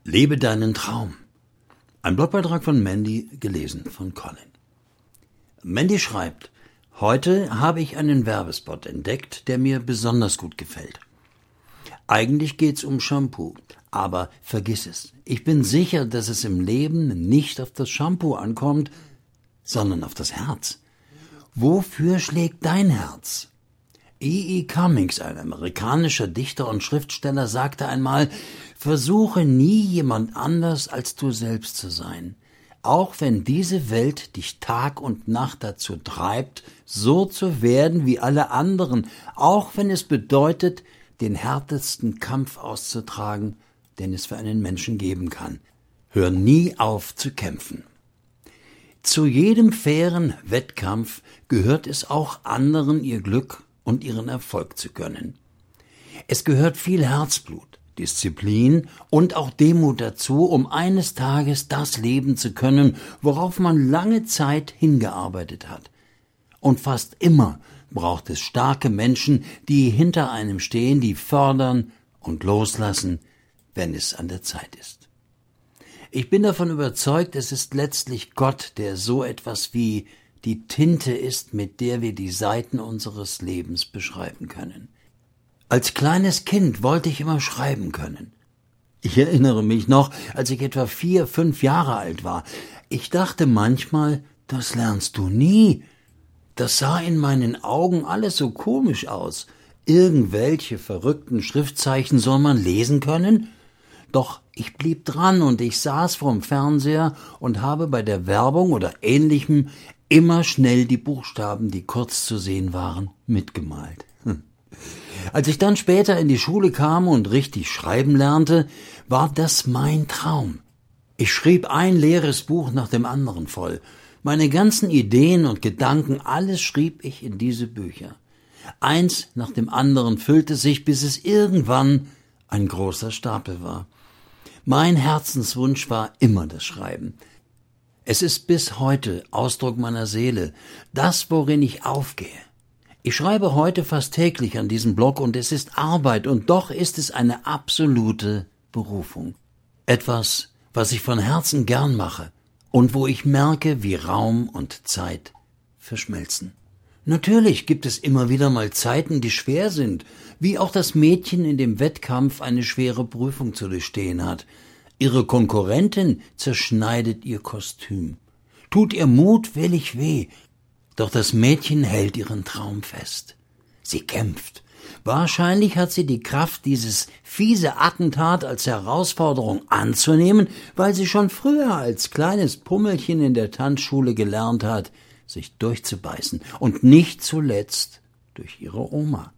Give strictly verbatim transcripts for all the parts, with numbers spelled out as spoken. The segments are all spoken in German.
Lebe deinen Traum. Ein Blogbeitrag von Mandy, gelesen von Colin. Mandy schreibt: Heute habe ich einen Werbespot entdeckt, der mir besonders gut gefällt. Eigentlich geht's um Shampoo, aber vergiss es. Ich bin sicher, dass es im Leben nicht auf das Shampoo ankommt, sondern auf das Herz. Wofür schlägt dein Herz? E E. Cummings, ein amerikanischer Dichter und Schriftsteller, sagte einmal: Versuche nie jemand anders als du selbst zu sein, auch wenn diese Welt dich Tag und Nacht dazu treibt, so zu werden wie alle anderen, auch wenn es bedeutet, den härtesten Kampf auszutragen, den es für einen Menschen geben kann. Hör nie auf zu kämpfen. Zu jedem fairen Wettkampf gehört es auch anderen, ihr Glück und ihren Erfolg zu gönnen. Es gehört viel Herzblut, Disziplin und auch Demut dazu, um eines Tages das leben zu können, worauf man lange Zeit hingearbeitet hat. Und fast immer braucht es starke Menschen, die hinter einem stehen, die fördern und loslassen, wenn es an der Zeit ist. Ich bin davon überzeugt, es ist letztlich Gott, der so etwas wie die Tinte ist, mit der wir die Seiten unseres Lebens beschreiben können. Als kleines Kind wollte ich immer schreiben können. Ich erinnere mich noch, als ich etwa vier, fünf Jahre alt war. Ich dachte manchmal, das lernst du nie. Das sah in meinen Augen alles so komisch aus. Irgendwelche verrückten Schriftzeichen soll man lesen können? Doch ich blieb dran und ich saß vorm Fernseher und habe bei der Werbung oder Ähnlichem immer schnell die Buchstaben, die kurz zu sehen waren, mitgemalt. Hm. Als ich dann später in die Schule kam und richtig schreiben lernte, war das mein Traum. Ich schrieb ein leeres Buch nach dem anderen voll. Meine ganzen Ideen und Gedanken, alles schrieb ich in diese Bücher. Eins nach dem anderen füllte sich, bis es irgendwann ein großer Stapel war. Mein Herzenswunsch war immer das Schreiben. Es ist bis heute Ausdruck meiner Seele, das, worin ich aufgehe. Ich schreibe heute fast täglich an diesem Blog und es ist Arbeit und doch ist es eine absolute Berufung. Etwas, was ich von Herzen gern mache und wo ich merke, wie Raum und Zeit verschmelzen. Natürlich gibt es immer wieder mal Zeiten, die schwer sind, wie auch das Mädchen in dem Wettkampf eine schwere Prüfung zu durchstehen hat. Ihre Konkurrentin zerschneidet ihr Kostüm, tut ihr mutwillig weh, doch das Mädchen hält ihren Traum fest. Sie kämpft. Wahrscheinlich hat sie die Kraft, dieses fiese Attentat als Herausforderung anzunehmen, weil sie schon früher als kleines Pummelchen in der Tanzschule gelernt hat, sich durchzubeißen und nicht zuletzt durch ihre Oma.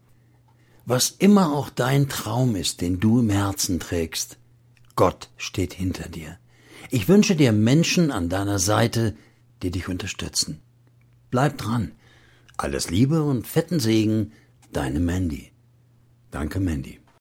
Was immer auch dein Traum ist, den du im Herzen trägst, Gott steht hinter dir. Ich wünsche dir Menschen an deiner Seite, die dich unterstützen. Bleib dran. Alles Liebe und fetten Segen, deine Mandy. Danke, Mandy.